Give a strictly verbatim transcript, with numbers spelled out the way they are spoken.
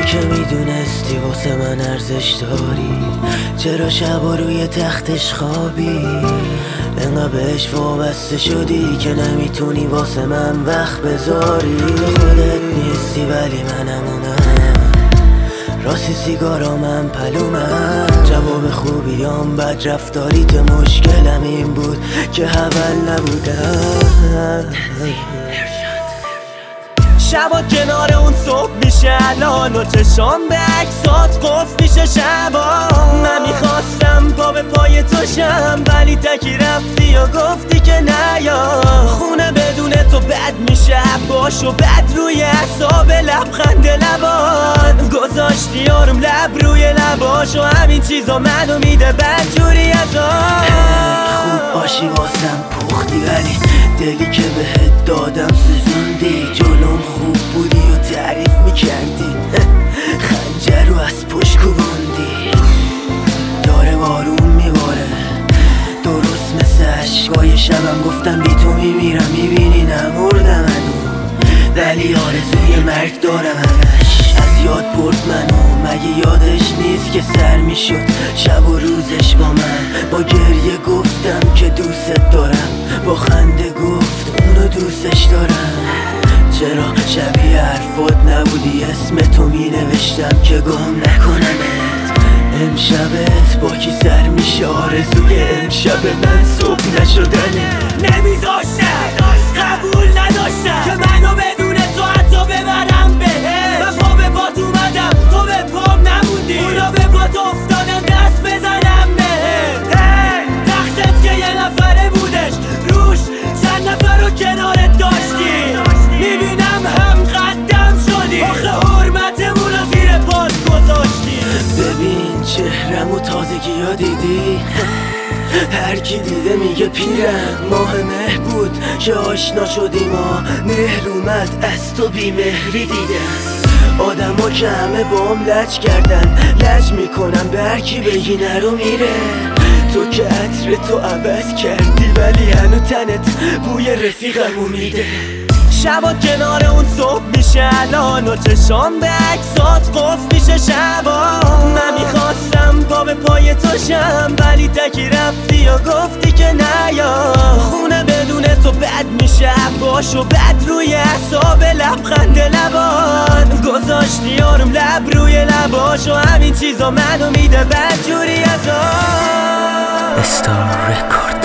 که میدونستی واسه من ارزش داری، چرا شبا روی تختش خوابی؟ انقدر بهش وابسته شدی که نمیتونی واسه من وقت بذاری. تو خودت نیستی ولی منمونم، راستی سیگارا من پلومم. جواب خوبیام بد رفتاریت، مشکلم این بود که اول نبودم. شبا کنار اون صبح میشه الان و چشام به عکسات قفل میشه شبا. من میخواستم پا به پای تو شم ولی تکی رفتی و گفتی که نیا. خونه بدون تو بد میشه باش و بد روی اعصاب لبخند لبات گذاشتی آروم لب روی لباش و همین چیزا منو میده بدجوری ازا. خوب باشی واسم پختی ولی دلی که بهت دادم سوزوندی. جلوم خوب بودی و تعریف میکردی، خنجر رو از پشت کوبوندی. داره بارون میباره درست مثل عشقای شبم، گفتم بی تو میمیرم میبینی نمردم هنو، ولی آرزوی مرگ دارم همش. از یاد برد منو، مگه یادش نیست که سر میشد شب و روزش با من. با گریه گفتم که دوست دارم، با خنده گفت اونو دوستش دارم. چرا شبیه حرفات نبودی؟ اسم تو می نوشتم که گم نکنمت. امشبت با کی سر میشه؟ آرزوی امشب من صبح نشدنه. نمیذاشتم قبول نداشتم که منو بدون تو حتی ببرم بهت. من پا به پات اومدم تو به پام نموندی، اونا به پات افتادن دست بزنم بهت. تختت که یه نفره بودش روش چند نفر رو کنارت داشتی. میبینم هم قدم شدی، آخه حرمتمون رو زیر پات گذاشتی. ببین چهرمو تازگی ها دیدی؟ هر کی دیده میگه پیرم. ماه مه بود که آشنا شدیم و مهر اومد از تو بی مهری دیدم. آدم ها که همه بام لج کردن، لج میکنم به هر کی بگی نرو میره. تو که عطر تو عوض کردی ولی هنو تنت بوی رفیقمو میده. شبا کنار اون صبح میشه الان و چشام به عکسات قفل میشه شبا. من میخواستم پا به پای تو شم ولی تکی رفتی و گفتی که نیا. خونه بدون تو بد میشه باش و بد روی اعصاب لبخند لبات گذاشتی آروم لب روی لباش و همین چیزا منو میده بدجوری ازا. استار رکورد.